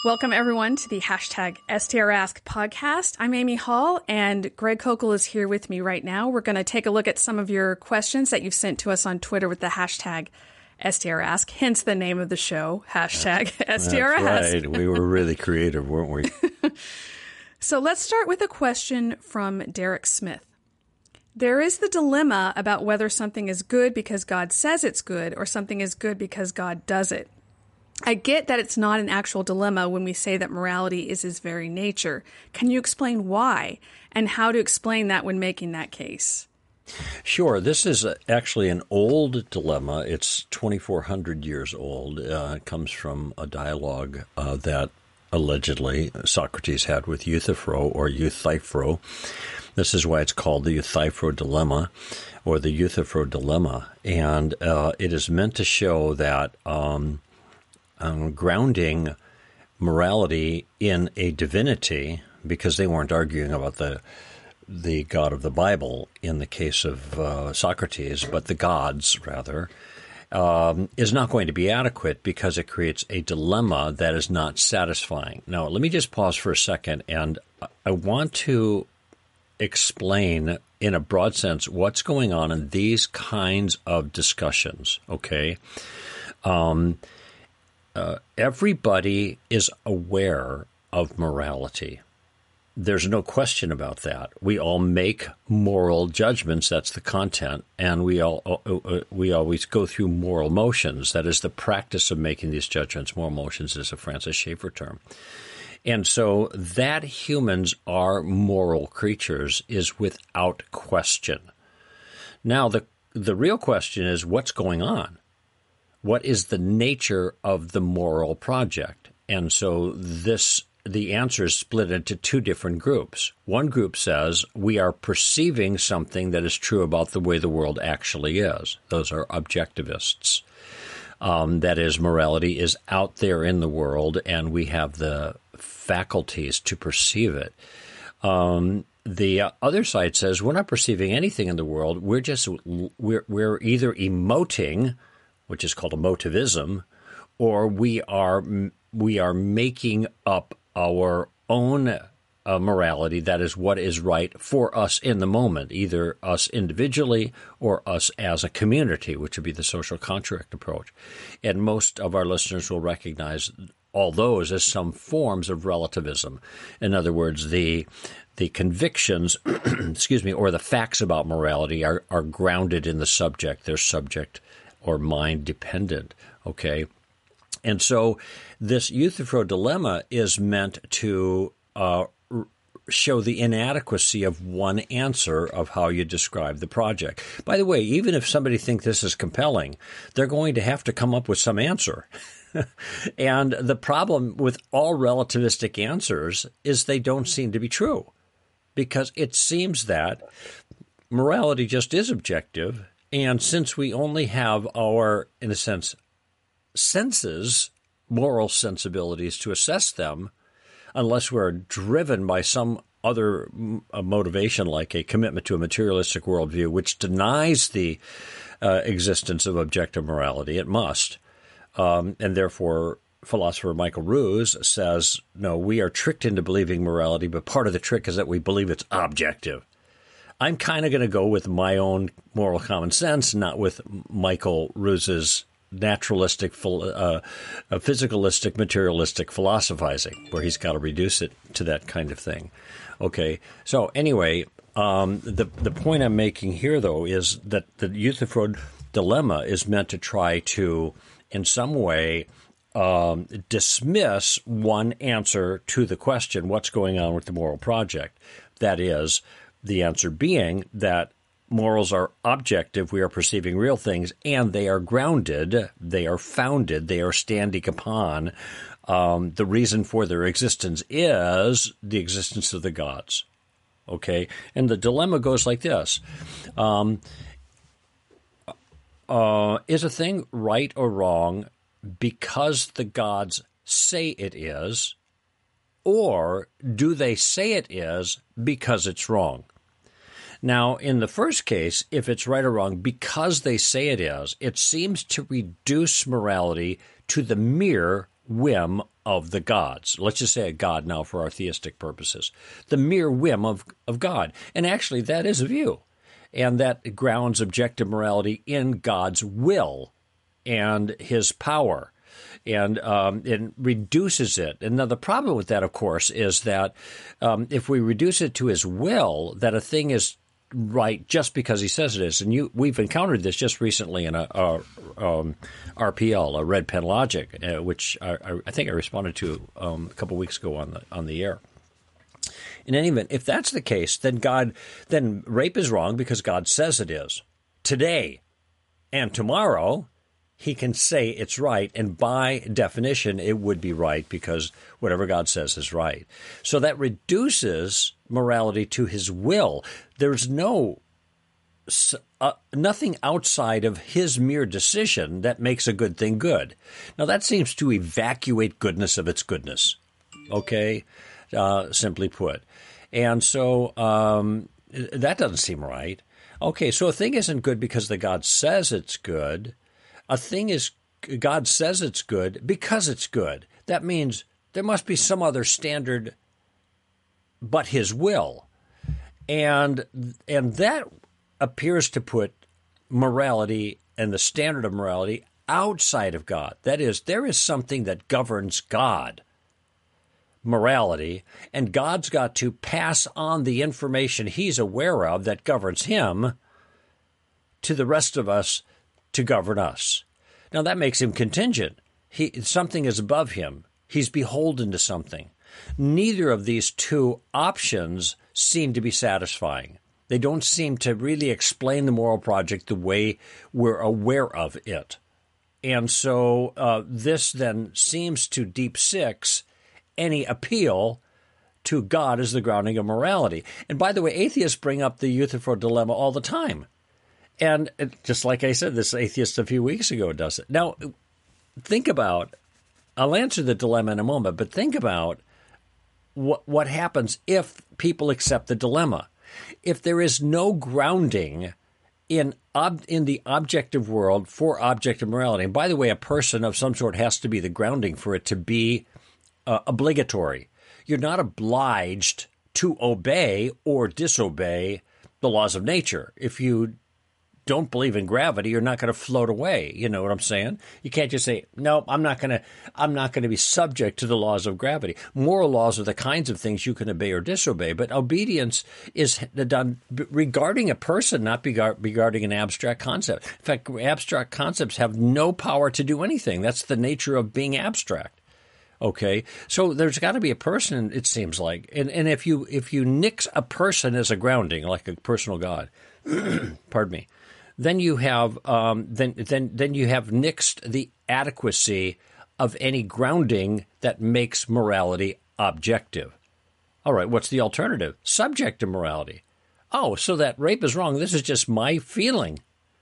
Welcome, everyone, to the hashtag STRask podcast. I'm Amy Hall, and Greg Kokel is here with me right now. We're going to take a look at some of your questions that you've sent to us on Twitter with the hashtag STRask, hence the name of the show, hashtag STRask. That's right. We were really creative, weren't we? So let's start with a question from Derek Smith. There is the dilemma about whether something is good because God says it's good or something is good because God does it. I get that it's not an actual dilemma when we say that morality is his very nature. Can you explain why and how to explain that when making that case? Sure. This is actually an old dilemma. It's 2,400 years old. It comes from a dialogue that allegedly Socrates had with Euthyphro or Euthyphro. This is why it's called the Euthyphro dilemma or the Euthyphro dilemma. And it is meant to show that grounding morality in a divinity, because they weren't arguing about the God of the Bible in the case of Socrates, but the gods, rather, is not going to be adequate because it creates a dilemma that is not satisfying. Now, let me just pause for a second, and I want to explain in a broad sense what's going on in these kinds of discussions, okay? Everybody is aware of morality. There's no question about that. We all make moral judgments. That's the content. And we always go through moral motions. That is the practice of making these judgments. Moral motions is a Francis Schaeffer term. And so that humans are moral creatures is without question. Now, the real question is what's going on? What is the nature of the moral project? And so the answer is split into two different groups. One group says we are perceiving something that is true about the way the world actually is. Those are objectivists. That is, morality is out there in the world, and we have the faculties to perceive it. The other side says we're not perceiving anything in the world. We're either emoting, which is called emotivism, or we are making up our own morality. That is what is right for us in the moment, either us individually or us as a community, which would be the social contract approach. And most of our listeners will recognize all those as some forms of relativism. In other words, the convictions, or the facts about morality are grounded in the subject. They're subject or mind dependent, okay? And so this Euthyphro dilemma is meant to show the inadequacy of one answer of how you describe the project. By the way, even if somebody thinks this is compelling, they're going to have to come up with some answer. And the problem with all relativistic answers is they don't seem to be true, because it seems that morality just is objective. And since we only have our, in a sense, senses, moral sensibilities to assess them, unless we're driven by some other motivation like a commitment to a materialistic worldview, which denies the existence of objective morality, it must. And therefore, philosopher Michael Ruse says, no, we are tricked into believing morality, but part of the trick is that we believe it's objective. I'm kind of going to go with my own moral common sense, not with Michael Ruse's naturalistic, physicalistic, materialistic philosophizing, where he's got to reduce it to that kind of thing. Okay, so anyway, the point I'm making here, though, is that the Euthyphro dilemma is meant to try to, in some way, dismiss one answer to the question, what's going on with the moral project? That is, the answer being that morals are objective, we are perceiving real things, and they are grounded, they are founded, they are standing upon. The reason for their existence is the existence of the gods. Okay? And the dilemma goes like this. Is a thing right or wrong because the gods say it is, or do they say it is because it's wrong? Now, in the first case, if it's right or wrong because they say it is, it seems to reduce morality to the mere whim of the gods. Let's just say a god now for our theistic purposes. The mere whim of God. And actually, that is a view. And that grounds objective morality in God's will and his power. And it reduces it. And now the problem with that, of course, is that if we reduce it to his will, that a thing is right just because he says it is. And we've encountered this just recently in a RPL, a Red Pen Logic, which I think I responded to a couple of weeks ago on the air. In any event, if that's the case, then rape is wrong because God says it is. Today and tomorrow, he can say it's right, and by definition, it would be right because whatever God says is right. So that reduces morality to his will. There's nothing outside of his mere decision that makes a good thing good. Now, that seems to evacuate goodness of its goodness, okay, simply put. And so that doesn't seem right. Okay, so a thing isn't good because the God says it's good. A thing is, God says it's good because it's good. That means there must be some other standard but his will. And that appears to put morality and the standard of morality outside of God. That is, there is something that governs God, morality, and God's got to pass on the information he's aware of that governs him to the rest of us to govern us. Now, that makes him contingent. Something is above him. He's beholden to something. Neither of these two options seem to be satisfying. They don't seem to really explain the moral project the way we're aware of it. And so this then seems to deep six any appeal to God as the grounding of morality. And by the way, atheists bring up the Euthyphro dilemma all the time. And just like I said, this atheist a few weeks ago does it. Now, think about, I'll answer the dilemma in a moment, but think about what happens if people accept the dilemma. If there is no grounding in the objective world for objective morality, and by the way, a person of some sort has to be the grounding for it to be obligatory. You're not obliged to obey or disobey the laws of nature. If you don't believe in gravity, you're not going to float away. You know what I'm saying? You can't just say, no, I'm not going to be subject to the laws of gravity. Moral laws are the kinds of things you can obey or disobey, but obedience is done regarding a person, not regarding an abstract concept. In fact, abstract concepts have no power to do anything. That's the nature of being abstract. Okay, so there's got to be a person, it seems like, and if you nix a person as a grounding, like a personal God, pardon me, then you have then you have nixed the adequacy of any grounding that makes morality objective. All right, what's the alternative? Subjective morality. Oh, so that rape is wrong. This is just my feeling,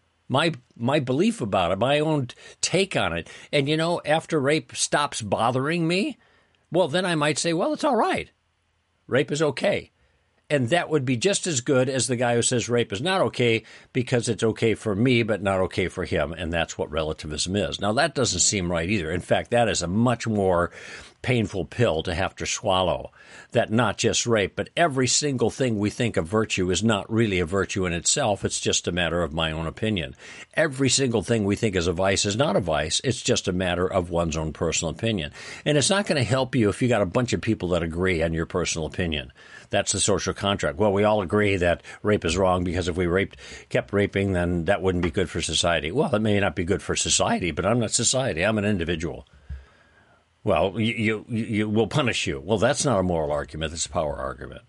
my belief about it, my own take on it. And after rape stops bothering me, well, then I might say, well, it's all right. Rape is okay. And that would be just as good as the guy who says rape is not okay because it's okay for me but not okay for him, and that's what relativism is. Now, that doesn't seem right either. In fact, that is a much more painful pill to have to swallow, that not just rape, but every single thing we think of virtue is not really a virtue in itself. It's just a matter of my own opinion. Every single thing we think is a vice is not a vice. It's just a matter of one's own personal opinion. And it's not going to help you if you got a bunch of people that agree on your personal opinion. That's the social contract. Well, we all agree that rape is wrong because if we kept raping, then that wouldn't be good for society. Well, it may not be good for society, but I'm not society. I'm an individual. Well, you will punish you. Well, that's not a moral argument. That's a power argument,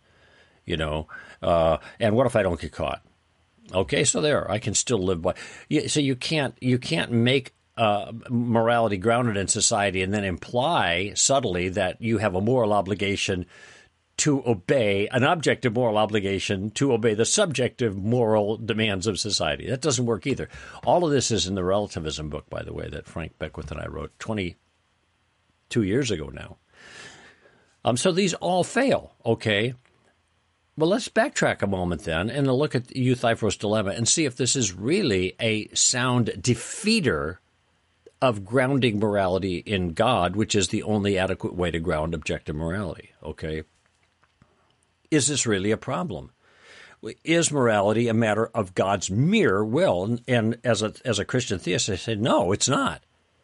And what if I don't get caught? Okay, so there, I can still live by. So you can't make morality grounded in society and then imply subtly that you have a moral obligation to obey, an objective moral obligation to obey the subjective moral demands of society. That doesn't work either. All of this is in the relativism book, by the way, that Frank Beckwith and I wrote 22 years ago now. So these all fail, okay? Well, let's backtrack a moment then and look at Euthyphro's dilemma and see if this is really a sound defeater of grounding morality in God, which is the only adequate way to ground objective morality, okay? Is this really a problem? Is morality a matter of God's mere will? And as a Christian theist, I say, no, it's not.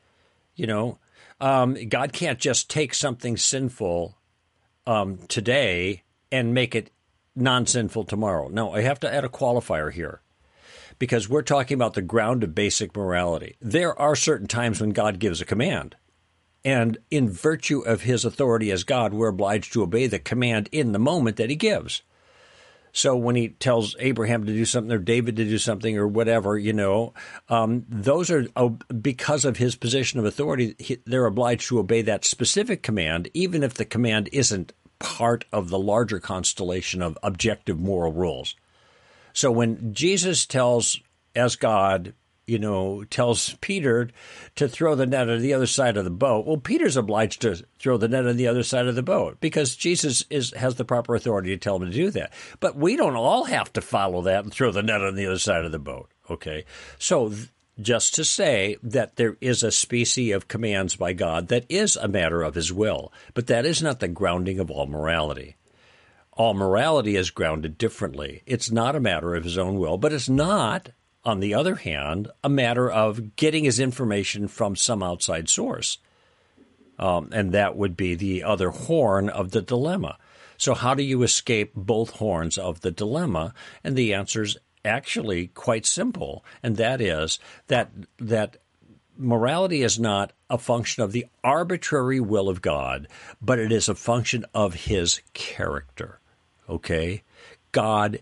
God can't just take something sinful today and make it non-sinful tomorrow. No, I have to add a qualifier here, because we're talking about the ground of basic morality. There are certain times when God gives a command, and in virtue of his authority as God, we're obliged to obey the command in the moment that he gives. So when he tells Abraham to do something or David to do something or whatever, those are, because of his position of authority, they're obliged to obey that specific command, even if the command isn't part of the larger constellation of objective moral rules. So when Jesus tells, as God, tells Peter to throw the net on the other side of the boat, well, Peter's obliged to throw the net on the other side of the boat because Jesus has the proper authority to tell him to do that. But we don't all have to follow that and throw the net on the other side of the boat, okay? So just to say that there is a species of commands by God that is a matter of his will, but that is not the grounding of all morality. All morality is grounded differently. It's not a matter of his own will, but it's not, on the other hand, a matter of getting his information from some outside source. And that would be the other horn of the dilemma. So how do you escape both horns of the dilemma? And the answer is actually quite simple, and that is that morality is not a function of the arbitrary will of God, but it is a function of his character. Okay? God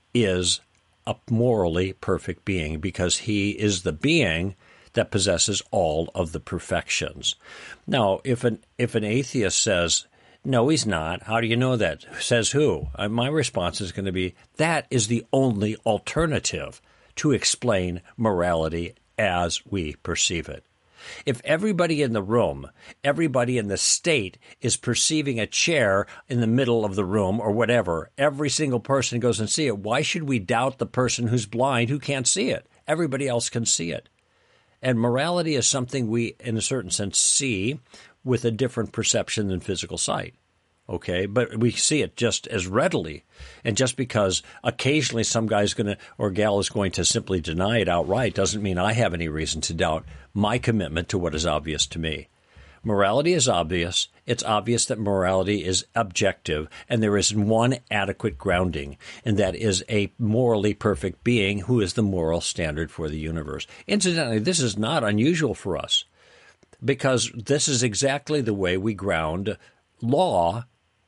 is a morally perfect being because he is the being that possesses all of the perfections. Now, if an atheist says, no, he's not, how do you know that? Says who? My response is going to be, that is the only alternative to explain morality as we perceive it. If everybody in the room, everybody in the state is perceiving a chair in the middle of the room or whatever, every single person goes and see it, why should we doubt the person who's blind who can't see it? Everybody else can see it. And morality is something we, in a certain sense, see with a different perception than physical sight. Okay, but we see it just as readily. And just because occasionally some guy's going to, or gal is going to simply deny it outright doesn't mean I have any reason to doubt my commitment to what is obvious to me. Morality is obvious. It's obvious that morality is objective, and there is one adequate grounding, and that is a morally perfect being who is the moral standard for the universe. Incidentally, this is not unusual for us, because this is exactly the way we ground law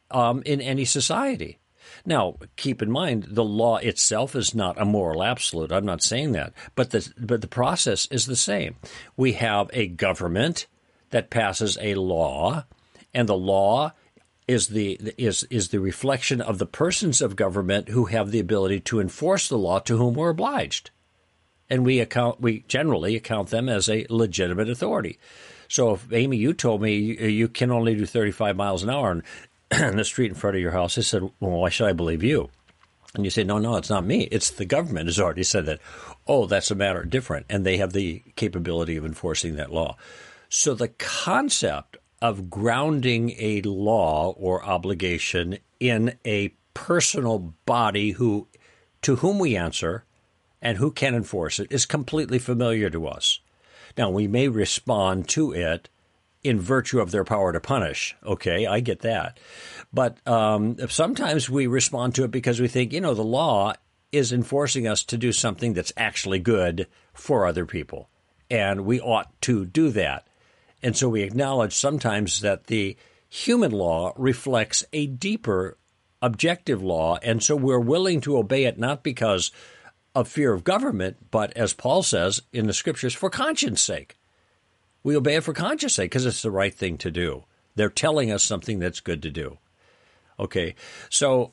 in any society. Now, keep in mind, the law itself is not a moral absolute. I'm not saying that. But the process is the same. We have a government that passes a law, and the law is the reflection of the persons of government who have the ability to enforce the law to whom we're obliged. And we generally account them as a legitimate authority. So if, Amy, you told me you can only do 35 miles an hour in the street in front of your house, I said, well, why should I believe you? And you say, no, it's not me. It's the government has already said that. Oh, that's a matter different. And they have the capability of enforcing that law. So the concept of grounding a law or obligation in a personal body to whom we answer and who can enforce it is completely familiar to us. Now, we may respond to it in virtue of their power to punish. Okay, I get that. But sometimes we respond to it because we think, the law is enforcing us to do something that's actually good for other people, and we ought to do that. And so we acknowledge sometimes that the human law reflects a deeper objective law, and so we're willing to obey it not because of fear of government, but as Paul says in the scriptures, for conscience sake. We obey it for conscience sake because it's the right thing to do. They're telling us something that's good to do. Okay, so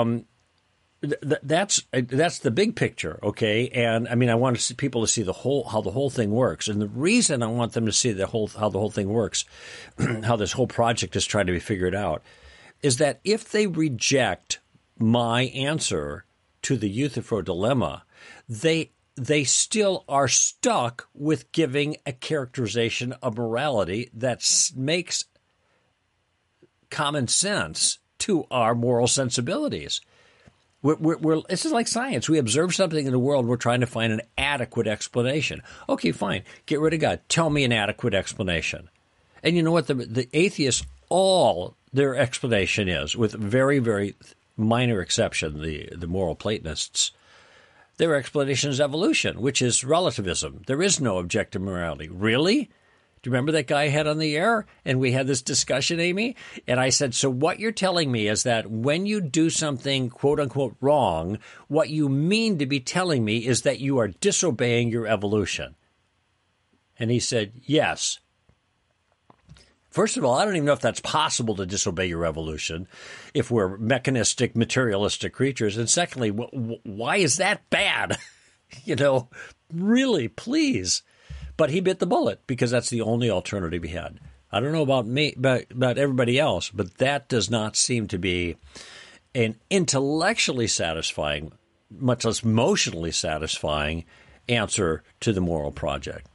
that's the big picture. Okay, and I mean I want people to see how the whole thing works, and the reason I want them to see how the whole thing works, how this whole project is trying to be figured out, is that if they reject my answer to the Euthyphro dilemma, they they still are stuck with giving a characterization of morality that makes common sense to our moral sensibilities. This is like science. We observe something in the world. We're trying to find an adequate explanation. Okay, fine. Get rid of God. Tell me an adequate explanation. And you know what? The atheists, all their explanation is, with very, very minor exception, the moral Platonists, their explanation is evolution, which is relativism. There is no objective morality. Really? Do you remember that guy I had on the air? And we had this discussion, Amy? And I said, so what you're telling me is that when you do something, quote unquote, wrong, what you mean to be telling me is that you are disobeying your evolution. And he said, yes. First of all, I don't even know if that's possible to disobey your evolution if we're mechanistic, materialistic creatures. And secondly, why is that bad? Really, please. But he bit the bullet because that's the only alternative he had. I don't know about me, about everybody else, but that does not seem to be an intellectually satisfying, much less emotionally satisfying answer to the moral project.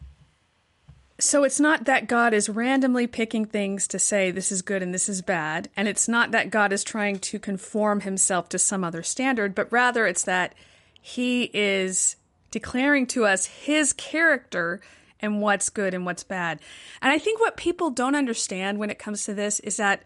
So it's not that God is randomly picking things to say this is good and this is bad, and it's not that God is trying to conform himself to some other standard, but rather it's that he is declaring to us his character and what's good and what's bad. And I think what people don't understand when it comes to this is that,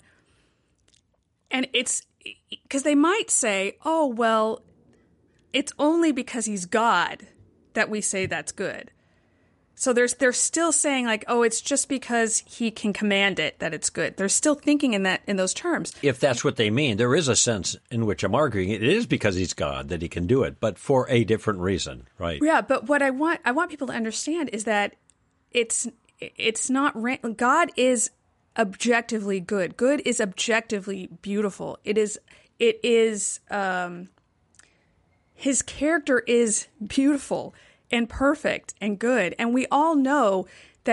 and it's because they might say, oh, well, it's only because he's God that we say that's good. So they're still saying like, oh, it's just because he can command it that it's good. They're still thinking in those terms. If that's what they mean, there is a sense in which I'm arguing it is because he's God that he can do it, but for a different reason, right? Yeah, but what I want people to understand is that it's not God is objectively good. Good is objectively beautiful. It is his character is beautiful and perfect and good. And we all know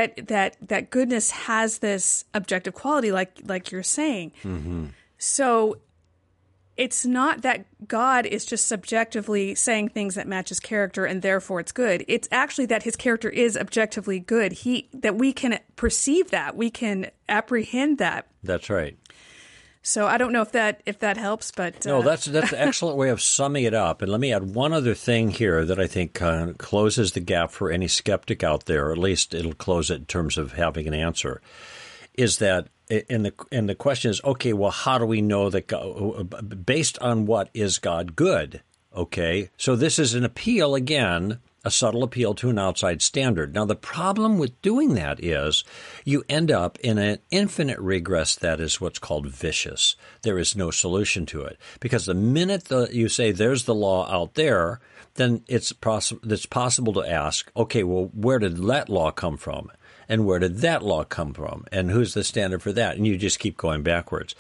that goodness has this objective quality, like you're saying. Mm-hmm. So it's not that God is just subjectively saying things that match his character and therefore it's good. It's actually that his character is objectively good. That we can perceive that. We can apprehend that. That's right. So I don't know if that helps, but no, that's an excellent way of summing it up. And let me add one other thing here that I think closes the gap for any skeptic out there, or at least it'll close it in terms of having an answer. Is that and the question is, okay, well, how do we know that God, based on what is God good? Okay, so this is an appeal again. A subtle appeal to an outside standard. Now, the problem with doing that is you end up in an infinite regress that is what's called vicious. There is no solution to it. Because the minute you say there's the law out there, then it's possible to ask, okay, well, where did that law come from? And where did that law come from? And who's the standard for that? And you just keep going backwards.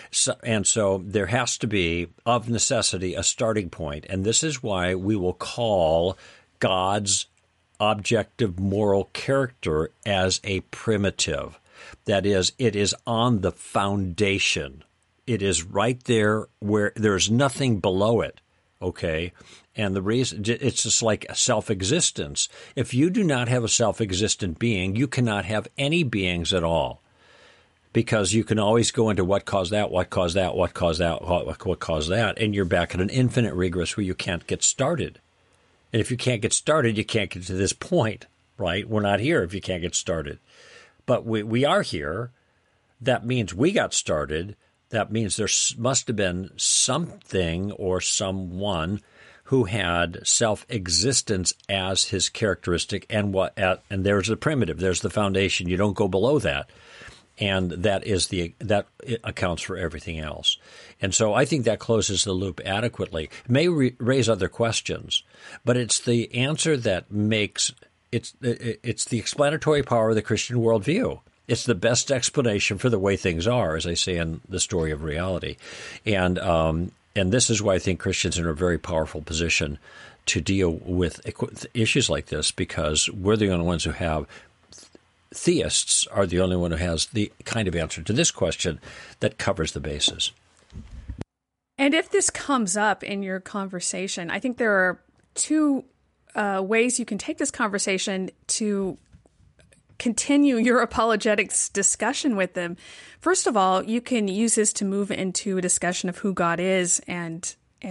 So there has to be, of necessity, a starting point. And this is why we will call God's objective moral character as a primitive. That is, it is on the foundation. It is right there where there's nothing below it, okay? And the reason, it's just like self-existence. If you do not have a self-existent being, you cannot have any beings at all. Because you can always go into what caused that, what caused that, what caused that, what caused that, and you're back at an infinite regress where you can't get started. And if you can't get started, you can't get to this point, right? We're not here if you can't get started. But we are here. That means we got started. That means there must have been something or someone who had self-existence as his characteristic, and there's the primitive, there's the foundation. You don't go below that. And that accounts for everything else. And so I think that closes the loop adequately. It may raise other questions, but it's the answer that makes it's the explanatory power of the Christian worldview. It's the best explanation for the way things are, as I say in The Story of Reality. And this is why I think Christians are in a very powerful position to deal with issues like this, because we're the only ones who have. Theists are the only one who has the kind of answer to this question that covers the bases. And if this comes up in your conversation, I think there are two ways you can take this conversation to continue your apologetics discussion with them. First of all, you can use this to move into a discussion of who God is and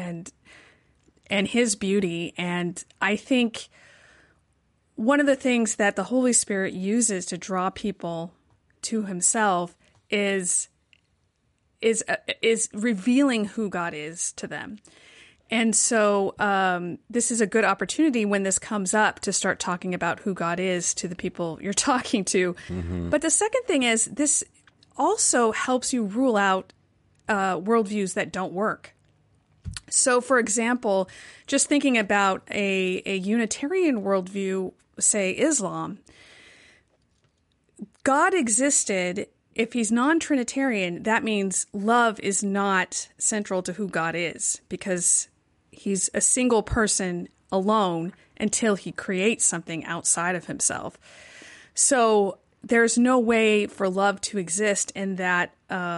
his beauty. And I think one of the things that the Holy Spirit uses to draw people to himself is revealing who God is to them. And so this is a good opportunity when this comes up to start talking about who God is to the people you're talking to. Mm-hmm. But the second thing is this also helps you rule out worldviews that don't work. So, for example, just thinking about a Unitarian worldview, say Islam, God existed. If he's non-Trinitarian, that means love is not central to who God is, because he's a single person alone until he creates something outside of himself. So there's no way for love to exist in that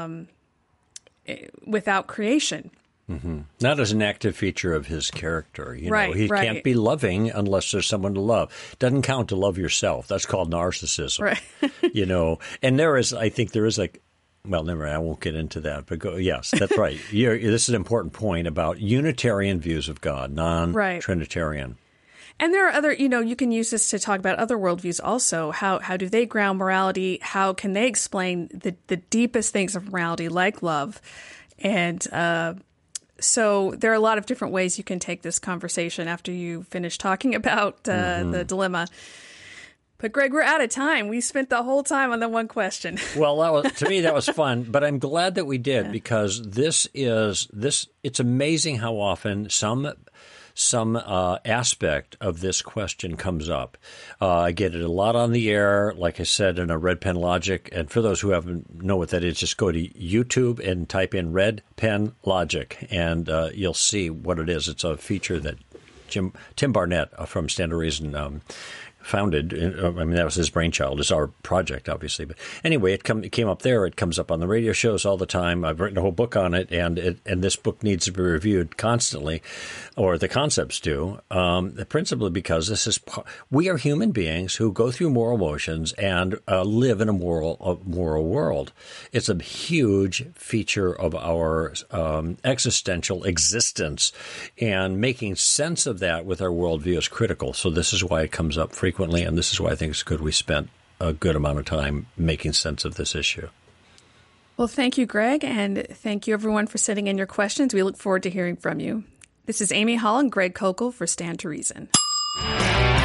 without creation. Mm-hmm. Not as an active feature of his character. He right. can't be loving unless there's someone to love. Doesn't count to love yourself. That's called narcissism. Right. And I think there is well, never mind, I won't get into that. But yes, that's right. This is an important point about Unitarian views of God, non-Trinitarian. Right. And there are other, you can use this to talk about other worldviews also. How do they ground morality? How can they explain the deepest things of morality, like love? And so there are a lot of different ways you can take this conversation after you finish talking about the dilemma. But Greg, we're out of time. We spent the whole time on the one question. Well, to me, that was fun. But I'm glad that we did, because it's amazing how often some aspect of this question comes up. I get it a lot on the air, like I said, in a Red Pen Logic. And for those who haven't know what that is, just go to YouTube and type in Red Pen Logic, and you'll see what it is. It's a feature that Tim Barnett from Stand to Reason founded. That was his brainchild. It's our project, obviously. But anyway, it came up there. It comes up on the radio shows all the time. I've written a whole book on it, and this book needs to be reviewed constantly, or the concepts do, principally because we are human beings who go through moral emotions and live in a moral world. It's a huge feature of our existential existence, and making sense of that with our worldview is critical. So this is why it comes up frequently. And this is why I think it's good we spent a good amount of time making sense of this issue. Well, thank you, Greg, and thank you, everyone, for sending in your questions. We look forward to hearing from you. This is Amy Hall and Greg Koukl for Stand to Reason.